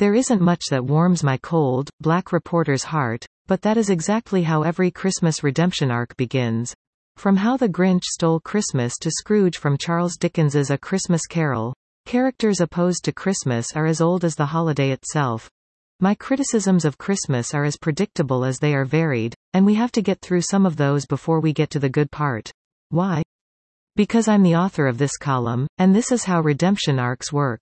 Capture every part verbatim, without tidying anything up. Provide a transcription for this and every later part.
There isn't much that warms my cold, black reporter's heart, but that is exactly how every Christmas redemption arc begins. From How the Grinch Stole Christmas to Scrooge from Charles Dickens's A Christmas Carol, characters opposed to Christmas are as old as the holiday itself. My criticisms of Christmas are as predictable as they are varied, and we have to get through some of those before we get to the good part. Why? Because I'm the author of this column, and this is how redemption arcs work.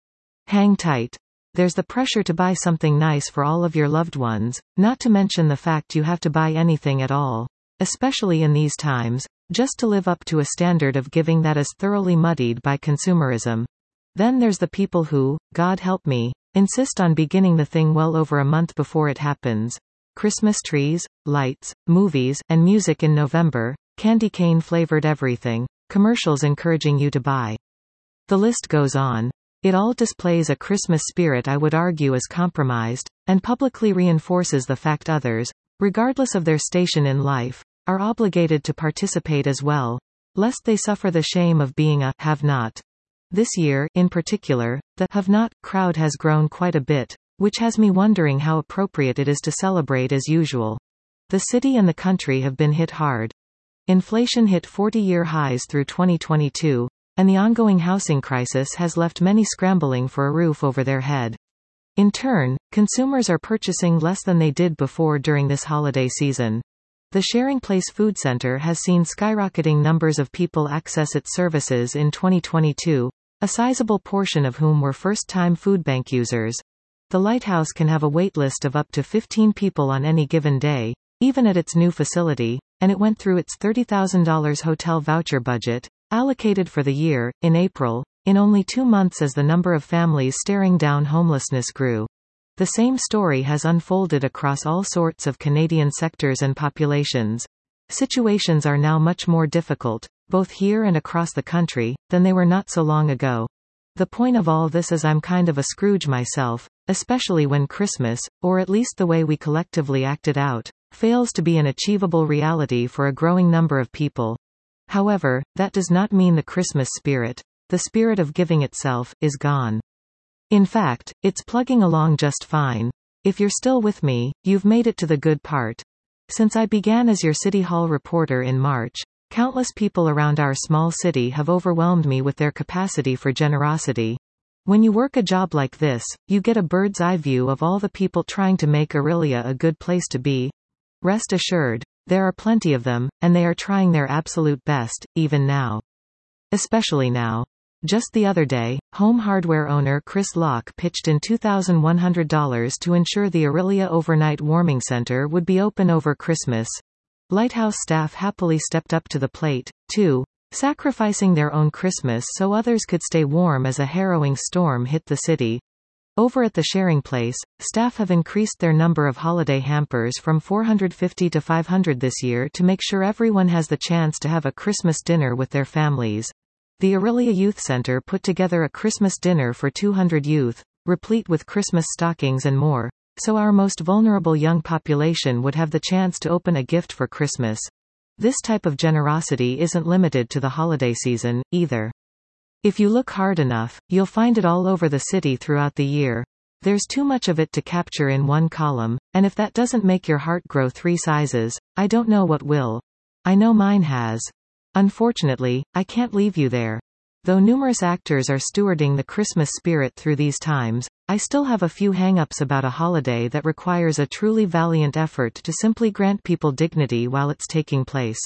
Hang tight. There's the pressure to buy something nice for all of your loved ones, not to mention the fact you have to buy anything at all, especially in these times, just to live up to a standard of giving that is thoroughly muddied by consumerism. Then there's the people who, God help me, insist on beginning the thing well over a month before it happens. Christmas trees, lights, movies, and music in November, candy cane flavored everything, commercials encouraging you to buy. The list goes on. It all displays a Christmas spirit I would argue is compromised, and publicly reinforces the fact others, regardless of their station in life, are obligated to participate as well, lest they suffer the shame of being a have-not. This year, in particular, the have-not crowd has grown quite a bit, which has me wondering how appropriate it is to celebrate as usual. The city and the country have been hit hard. Inflation hit forty-year highs through twenty twenty-two, and the ongoing housing crisis has left many scrambling for a roof over their head. In turn, consumers are purchasing less than they did before during this holiday season. The Sharing Place Food Center has seen skyrocketing numbers of people access its services in twenty twenty-two, a sizable portion of whom were first-time food bank users. The Lighthouse can have a waitlist of up to fifteen people on any given day, even at its new facility, and it went through its thirty thousand dollars hotel voucher budget, allocated for the year, in April, in only two months as the number of families staring down homelessness grew. The same story has unfolded across all sorts of Canadian sectors and populations. Situations are now much more difficult, both here and across the country, than they were not so long ago. The point of all this is I'm kind of a Scrooge myself, especially when Christmas, or at least the way we collectively act it out, fails to be an achievable reality for a growing number of people. However, that does not mean the Christmas spirit, the spirit of giving itself, is gone. In fact, it's plugging along just fine. If you're still with me, you've made it to the good part. Since I began as your City Hall reporter in March, countless people around our small city have overwhelmed me with their capacity for generosity. When you work a job like this, you get a bird's eye view of all the people trying to make Orillia a good place to be. Rest assured, there are plenty of them, and they are trying their absolute best, even now. Especially now. Just the other day, home hardware owner Chris Locke pitched in two thousand one hundred dollars to ensure the Orillia Overnight Warming Center would be open over Christmas. Lighthouse staff happily stepped up to the plate, too, sacrificing their own Christmas so others could stay warm as a harrowing storm hit the city. Over at the Sharing Place, staff have increased their number of holiday hampers from four hundred fifty to five hundred this year to make sure everyone has the chance to have a Christmas dinner with their families. The Orillia Youth Center put together a Christmas dinner for two hundred youth, replete with Christmas stockings and more, so our most vulnerable young population would have the chance to open a gift for Christmas. This type of generosity isn't limited to the holiday season, either. If you look hard enough, you'll find it all over the city throughout the year. There's too much of it to capture in one column, and if that doesn't make your heart grow three sizes, I don't know what will. I know mine has. Unfortunately, I can't leave you there. Though numerous actors are stewarding the Christmas spirit through these times, I still have a few hang-ups about a holiday that requires a truly valiant effort to simply grant people dignity while it's taking place.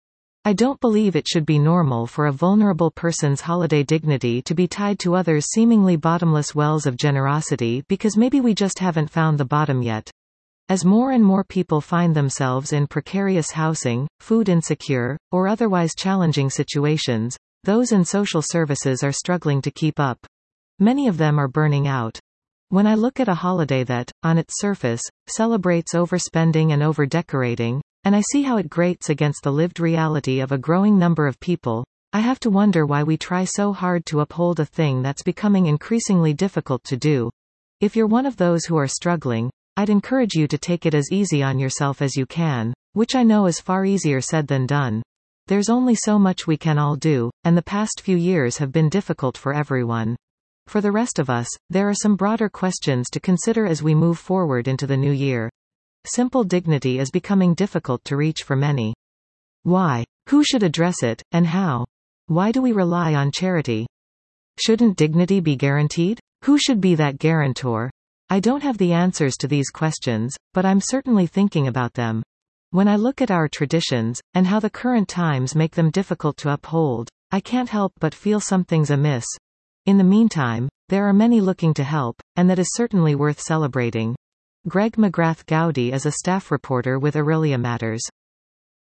I don't believe it should be normal for a vulnerable person's holiday dignity to be tied to others' seemingly bottomless wells of generosity because maybe we just haven't found the bottom yet. As more and more people find themselves in precarious housing, food insecure, or otherwise challenging situations, those in social services are struggling to keep up. Many of them are burning out. When I look at a holiday that, on its surface, celebrates overspending and over-decorating, and I see how it grates against the lived reality of a growing number of people, I have to wonder why we try so hard to uphold a thing that's becoming increasingly difficult to do. If you're one of those who are struggling, I'd encourage you to take it as easy on yourself as you can, which I know is far easier said than done. There's only so much we can all do, and the past few years have been difficult for everyone. For the rest of us, there are some broader questions to consider as we move forward into the new year. Simple dignity is becoming difficult to reach for many. Why? Who should address it, and how? Why do we rely on charity? Shouldn't dignity be guaranteed? Who should be that guarantor? I don't have the answers to these questions, but I'm certainly thinking about them. When I look at our traditions, and how the current times make them difficult to uphold, I can't help but feel something's amiss. In the meantime, there are many looking to help, and that is certainly worth celebrating. Greg McGrath Gowdy is a staff reporter with Aurelia Matters.